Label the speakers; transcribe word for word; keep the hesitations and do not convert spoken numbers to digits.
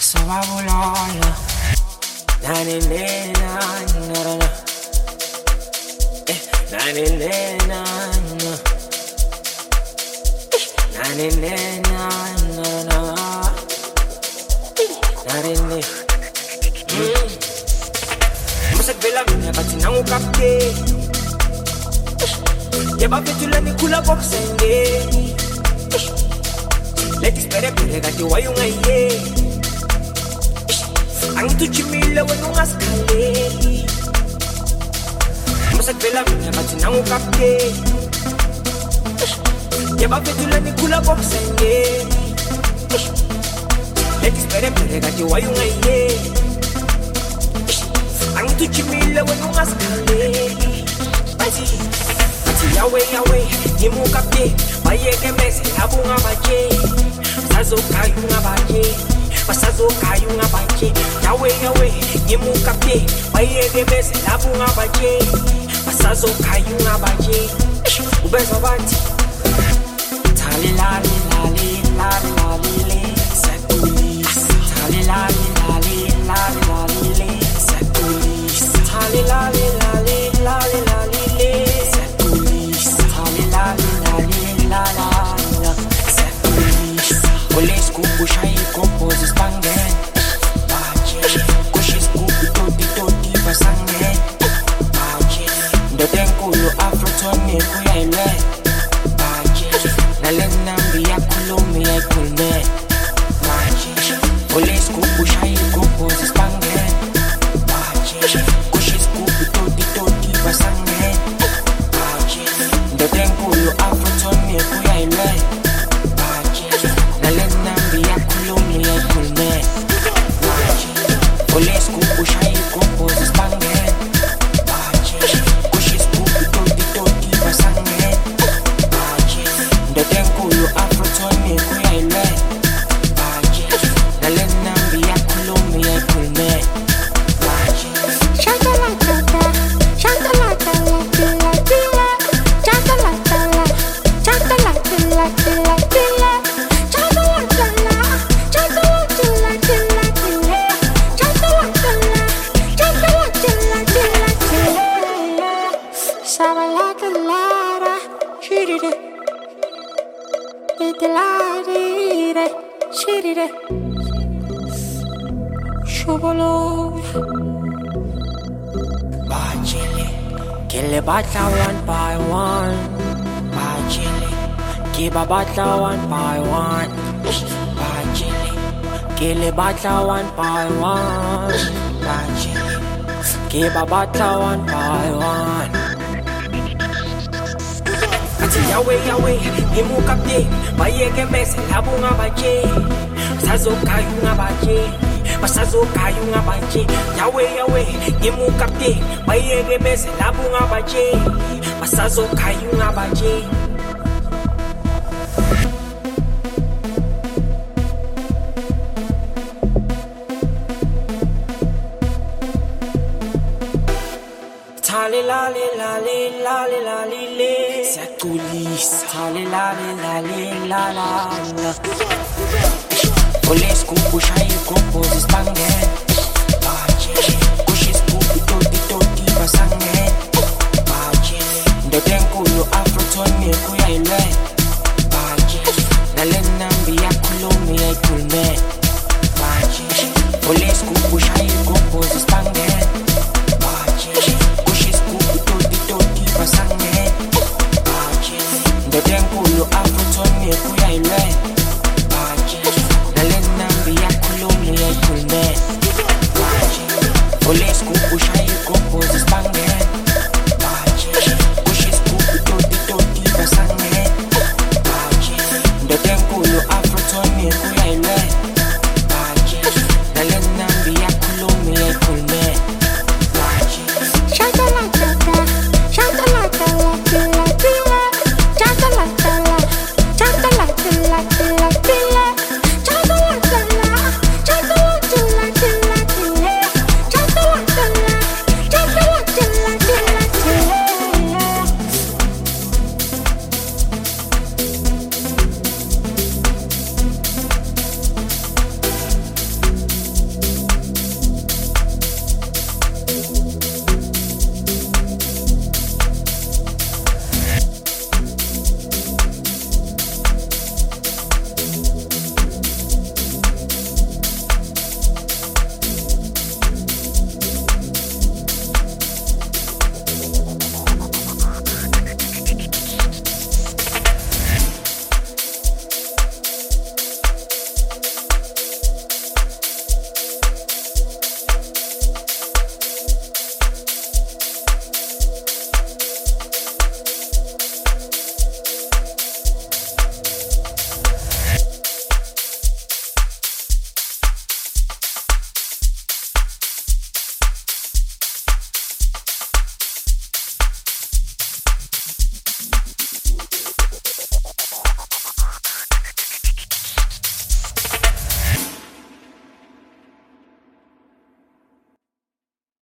Speaker 1: Sababulala, na na na na na na, eh, na na na na, na na na na na, na na na. Musagvela mina bathi nangukapte, yabafetula nikhula bokusengeni, lethi sibere bere kade wayungaye. Angitujimile wena ungasikhaleli, musagvela mina bathi nangukapte, yabafetula nikhula bokusengeni, lethi sibere bere kade wayungaye. Angitujimile wena ungasikhaleli, bathi bathi yawe yawe ngimukapte, bayeke mese labo ngabaje, sazokaya ungabaje, basazokaya ungabaje. Yawe yawe ngimukapte, bayeke mese labo ngabaje, basazokaya ungabaje. Ubezwa bathi thali lali lali lali lali le sakulisa, thali lali lali lali lali le sakulisa, thali lali lali lali lali le sakulisa, thali lali lali lala sakulisa. Police kupusha ikompozi spangen, baje kushis kupu toti toti basangen, baje ndote nkulu afrotone kuyailwe, baje nalenambi ya kulumi ya ikulme, baje police kupusha ikompozi spangen, baje kushis kupu toti toti basangen, baje ndote nkulu afrotone kuyailwe, baje nalenambi ya kulumi ya ikulme, baje police kupusha ikompozi spangen, baje kushis kupu toti toti basangen, baje ndote nkulu afrotone kuyailwe, baje nalenambi ya kulumi ya ikulme, baje
Speaker 2: Shakalaka, shakalaka, la tila, shakalaka, shakalaka, la tila, tila, shakalaka, shakalaka, la tila, tila, shakalaka, shakalaka, la tila, tila, shakalaka, lara, shirire, itilarire, shirire, shobolo.
Speaker 1: Bajele, kile batla one by one. Bajele, kiba batla one by one. Bajele, kile batla one by one. Bajele, kiba batla one by one. Ati yawe yawe, ngimukapte, bayeke mese labo ngabaje, sazokaya ungabaje, basazokaya ungabaje. Yawe yawe ngimukapte, bayeke mese labo ngabaje, basazokaya ungabaje. Thali lali lali lali lali le sakulisa, thali lali lali lala la. Police kupusha ikompozi spangen, baje kushis kupu toti toti basangen, baje ndote nkulu afrotone kuyailwe, baje nalenambi ya kulumi ya ikulme, baje police